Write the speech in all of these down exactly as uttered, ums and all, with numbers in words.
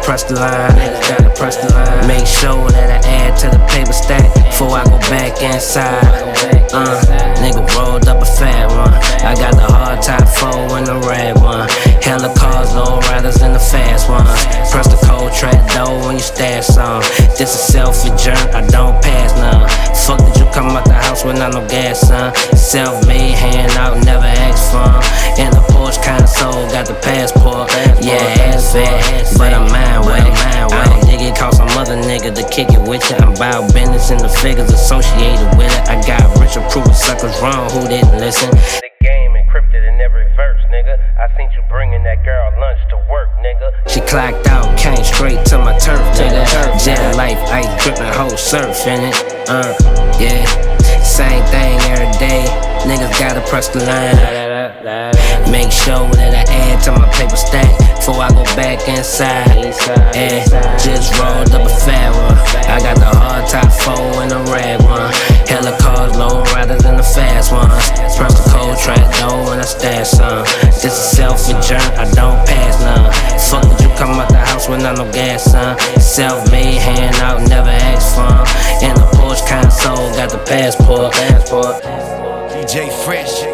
press the line, niggas gotta press the line. Make sure that I add to the paper stack before I go back inside. Uh, nigga rolled up a fat one. I got the hard top four and the red one. Hella cars, low riders in the fast ones. Press the cold track door when you stash some. This a selfie journey, I don't pass none. Fuck did you come out the house with not no gas, son? Self-made, hand out, never asked for 'em. In the Porsche console, got the passport. Yeah, ass fat, but I'm mine with it. I don't dig it, cause some other nigga to kick it with you. I'm about business and the figures associated with it. I got rich approving suckers wrong who didn't listen. The game encrypted in every verse, nigga. I seen you bringing that girl lunch to work, nigga. She clocked out, came straight to my turf, nigga. Jet life, ice dripping, whole surf in it. Uh, yeah, same thing every day. Niggas gotta press the line. Make sure that I add to my paper stack before I go back inside. Yeah, just rolled up a fat one. I got the hard top four and the red one. Hella cars, low riders in the fast ones. Press the cold track door when I stash some. This a selfie journey, I don't pass none. Fuck did you come out the house with not no gas, son? Self-made, hand out, never asked for 'em. In the Porsche console, got the passport. D J Fresh,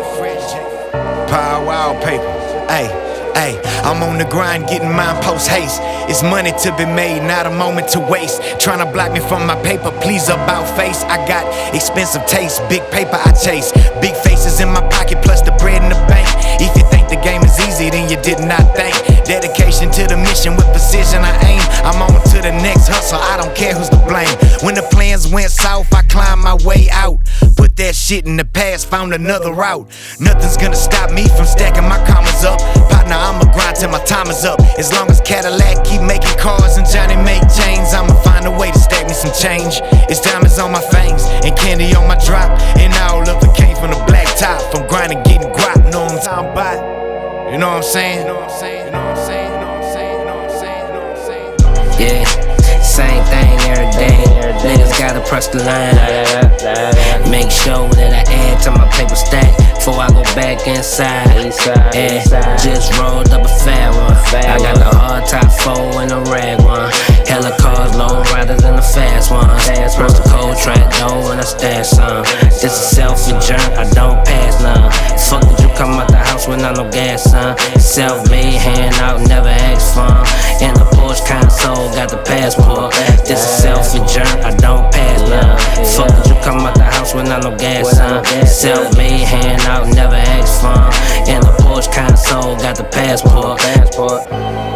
Power Wow Paper. Ay, ay, I'm on the grind getting mine post haste. It's money to be made, not a moment to waste. Tryna block me from my paper, please about face. I got expensive taste, big paper I chase. Big faces in my pocket plus the bread in the bank. If you think the game is easy, then you did not think. Dedication to the mission with precision I aim. I'm on to the next hustle, I don't care who's to blame. When the plans went south, I climbed my way out. Put that shit in the past, found another route. Nothing's gonna stop me from stacking my commas up. Partner, I'ma grind till my time is up. As long as Cadillac keep making cars and Johnny make chains, I'ma find a way to stack me some change. It's diamonds on my fangs and candy on my drop. And all of it came from the black top. From grinding, getting guap, know what I'm talking about? You know what I'm saying? You know what I'm saying? You know what I'm saying? You know what I'm saying? You know what I'm saying? You know what I'm saying? Yeah, same thing every day. Niggas gotta press the line. Make sure that I add to my paper stack before I go back inside. Yeah, just rolled up a fat one. I got the hard top four and the red one. Hella cars, low riders in the fast ones. Press the cold track door when I stash some. This a selfie journey, I don't pass none. Fuck did you come out the house with not no gas, son? Self-made, hand out, never asked for 'em. In the Porsche console, got the passport. This a selfie journey, I don't pass none. Fuck did you come out the house with not no gas, son? Self-made, hand out, never asked for 'em. In the Porsche console, got the passport.